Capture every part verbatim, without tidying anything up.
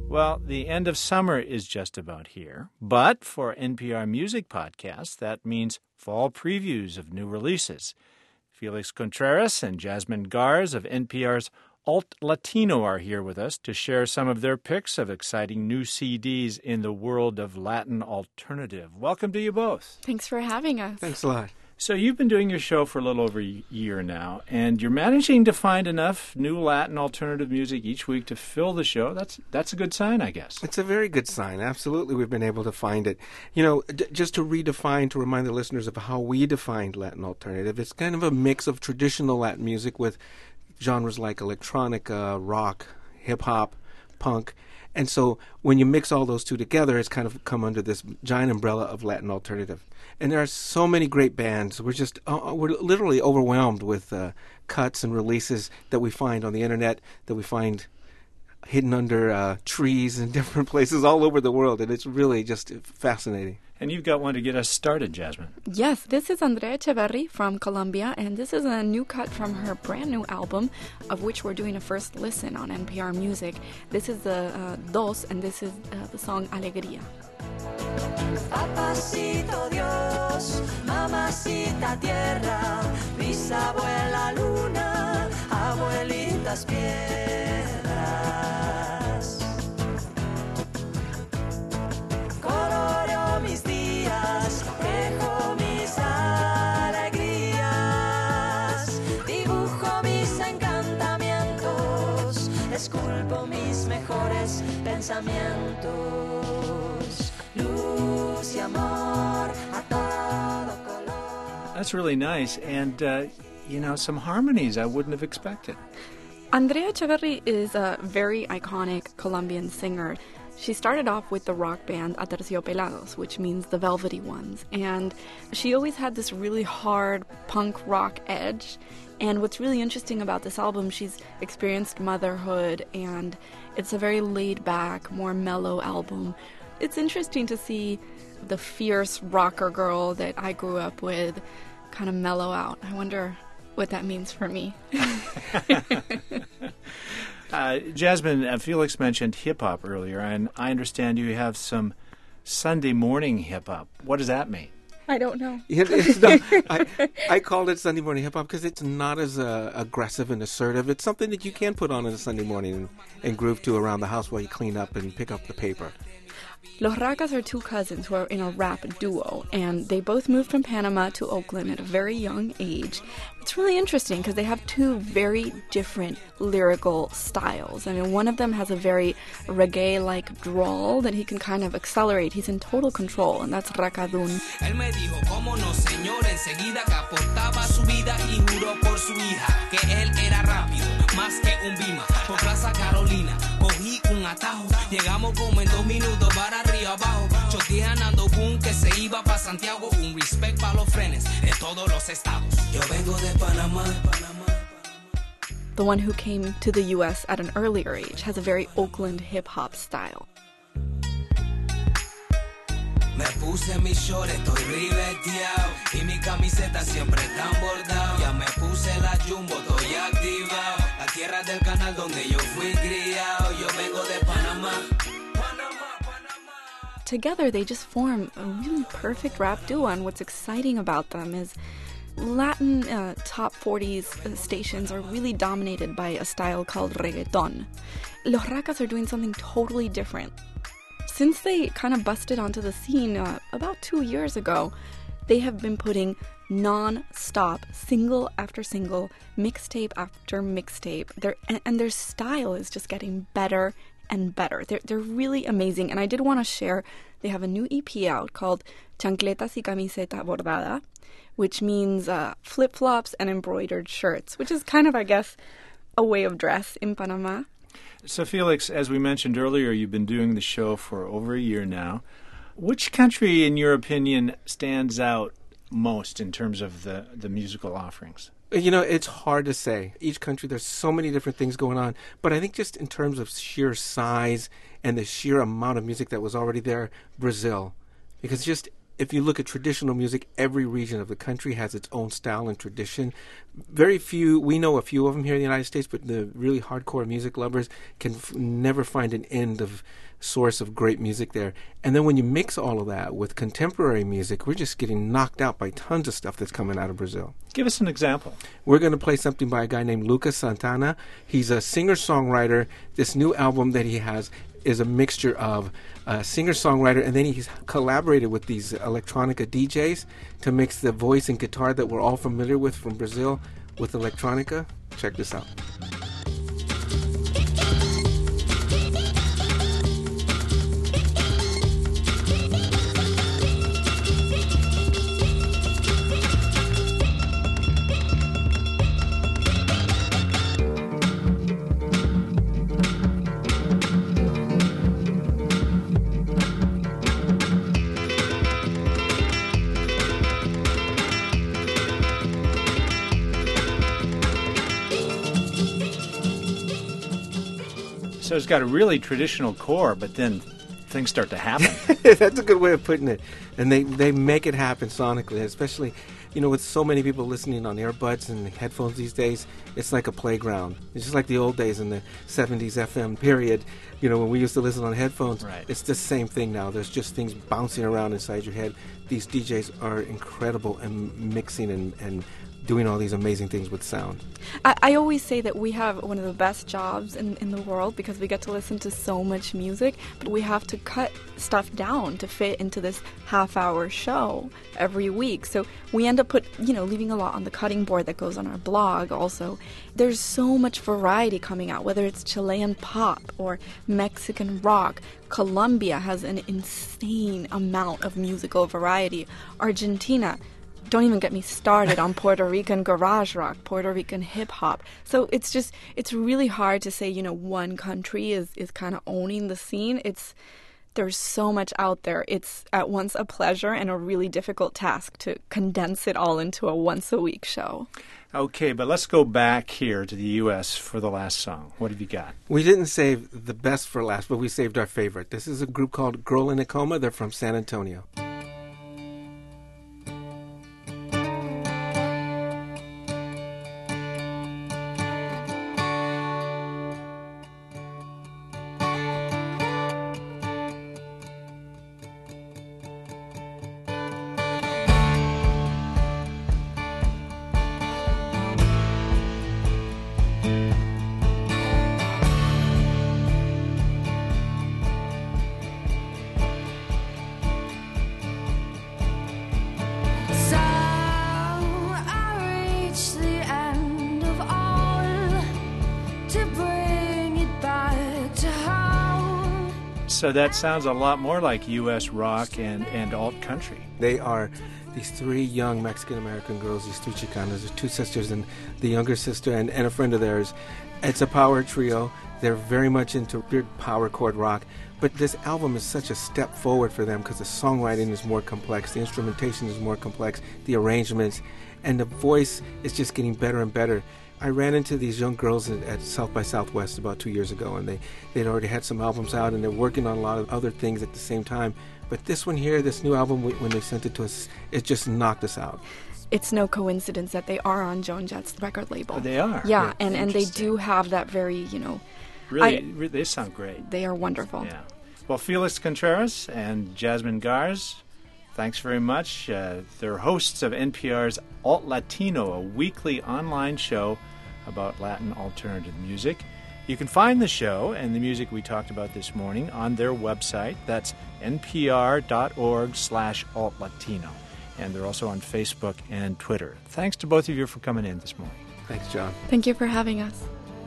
Well, the end of summer is just about here, but for N P R Music Podcasts, that means fall previews of new releases. Felix Contreras and Jasmine Garz of N P R's Alt Latino are here with us to share some of their picks of exciting new C Ds in the world of Latin alternative. Welcome to you both. Thanks for having us. Thanks a lot. So you've been doing your show for a little over a year now, and you're managing to find enough new Latin alternative music each week to fill the show. That's that's a good sign, I guess. It's a very good sign. Absolutely, we've been able to find it. You know, d- just to redefine, to remind the listeners of how we defined Latin alternative, it's kind of a mix of traditional Latin music with genres like electronica, rock, hip-hop, punk. And so when you mix all those two together, it's kind of come under this giant umbrella of Latin alternative. And there are so many great bands. We're just, uh, we're literally overwhelmed with uh, cuts and releases that we find on the internet, that we find hidden under uh, trees in different places all over the world. And it's really just fascinating. And you've got one to get us started, Jasmine. Yes, this is Andrea Echeverri from Colombia, and this is a new cut from her brand new album, of which we're doing a first listen on N P R Music. This is the uh, Dos, and this is uh, the song Alegría. Papacito Dios, mamacita tierra, bisabuela luna, abuelitas piedras. Coloreo mis días, tejo mis alegrías, dibujo mis encantamientos, esculpo mis mejores pensamientos. Luz y amor a todo color. That's really nice, and, uh, you know, some harmonies I wouldn't have expected. Andrea Echeverri is a very iconic Colombian singer. She started off with the rock band Aterciopelados, which means the Velvety Ones, and she always had this really hard punk rock edge. And what's really interesting about this album, she's experienced motherhood, and it's a very laid-back, more mellow album. It's interesting to see the fierce rocker girl that I grew up with kind of mellow out. I wonder what that means for me. uh, Jasmine, uh, Felix mentioned hip-hop earlier, and I understand you have some Sunday morning hip-hop. What does that mean? I don't know. Yeah, it's not, I, I called it Sunday morning hip-hop because it's not as uh, aggressive and assertive. It's something that you can put on on a Sunday morning and, and groove to around the house while you clean up and pick up the paper. Los Racas are two cousins who are in a rap duo, and they both moved from Panama to Oakland at a very young age. It's really interesting because they have two very different lyrical styles. I mean, one of them has a very reggae-like drawl that he can kind of accelerate. He's in total control, and that's Racadun. Él me dijo, cómo no, señor, enseguida que aportaba su vida y juró por su hija que él era rápido, más que un Bima. Por Plaza Carolina, cogí un atajo, llegamos como en dos minutos para arriba abajo. Choteé andando boom que se iba para Santiago, un respect para los frenes de todos los estados. Yo vengo de Panamá, Panamá. The one who came to the U S at an earlier age has a very Oakland hip-hop style. Me puse mi short, estoy ribeteado y mi camiseta siempre tan bordado. Ya me puse la jumbo, estoy activado. La tierra del canal donde yo fui criado. Yo vengo de Panamá. Panamá, Panamá. Together, they just form a really perfect rap duo, and what's exciting about them is Latin uh, top forties uh, stations are really dominated by a style called reggaeton. Los Racas are doing something totally different. Since they kind of busted onto the scene uh, about two years ago, they have been putting non-stop, single after single, mixtape after mixtape. Their, and, and their style is just getting better and better. They're, they're really amazing. And I did want to share, they have a new E P out called Chancletas y Camiseta Bordada, which means uh, flip-flops and embroidered shirts, which is kind of, I guess, a way of dress in Panama. So, Felix, as we mentioned earlier, you've been doing the show for over a year now. Which country, in your opinion, stands out most in terms of the, the musical offerings? You know, it's hard to say. Each country, there's so many different things going on. But I think just in terms of sheer size and the sheer amount of music that was already there, Brazil. Because just if you look at traditional music, every region of the country has its own style and tradition. Very few, we know a few of them here in the United States, but the really hardcore music lovers can f- never find an end of source of great music there. And then when you mix all of that with contemporary music, we're just getting knocked out by tons of stuff that's coming out of Brazil. Give us an example. We're going to play something by a guy named Lucas Santana. He's a singer-songwriter. This new album that he has is a mixture of a singer-songwriter, and then he's collaborated with these electronica D Js to mix the voice and guitar that we're all familiar with from Brazil with electronica. Check this out. So it's got a really traditional core, but then things start to happen. That's a good way of putting it. And they, they make it happen sonically, especially, you know, with so many people listening on earbuds and headphones these days, it's like a playground. It's just like the old days in the seventies F M period, you know, when we used to listen on headphones. Right. It's the same thing now. There's just things bouncing around inside your head. These D Js are incredible in mixing and, and doing all these amazing things with sound. I, I always say that we have one of the best jobs in, in the world because we get to listen to so much music, but we have to cut stuff down to fit into this half-hour show every week. So we end up put, you know, leaving a lot on the cutting board that goes on our blog also. There's so much variety coming out, whether it's Chilean pop or Mexican rock. Colombia has an insane amount of musical variety. Argentina, don't even get me started on Puerto Rican garage rock, Puerto Rican hip hop. So it's just, it's really hard to say, you know, one country is, is kind of owning the scene. It's, there's so much out there. It's at once a pleasure and a really difficult task to condense it all into a once a week show. Okay, but let's go back here to the U S for the last song. What have you got? We didn't save the best for last, but we saved our favorite. This is a group called Girl in a Coma. They're from San Antonio. So that sounds a lot more like U S rock and, and alt country. They are these three young Mexican-American girls, these three Chicanas, they're two sisters and the younger sister and, and a friend of theirs. It's a power trio. They're very much into big power chord rock. But this album is such a step forward for them because the songwriting is more complex, the instrumentation is more complex, the arrangements, and the voice is just getting better and better. I ran into these young girls at, at South by Southwest about two years ago, and they, they'd already had some albums out, and they're working on a lot of other things at the same time. But this one here, this new album, when they sent it to us, it just knocked us out. It's no coincidence that they are on Joan Jett's record label. Oh, they are? Yeah, and, and they do have that very, you know... Really, I, re- they sound great. They are wonderful. Yeah. Well, Felix Contreras and Jasmine Garz, thanks very much. Uh, they're hosts of N P R's Alt Latino, a weekly online show about Latin alternative music. You can find the show and the music we talked about this morning on their website. That's npr.org slash altlatino. And they're also on Facebook and Twitter. Thanks to both of you for coming in this morning. Thanks, John. Thank you for having us.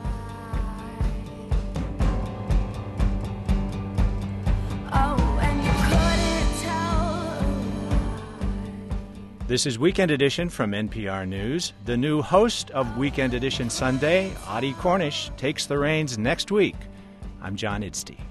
This is Weekend Edition from N P R News. The new host of Weekend Edition Sunday, Adi Cornish, takes the reins next week. I'm John Idstey.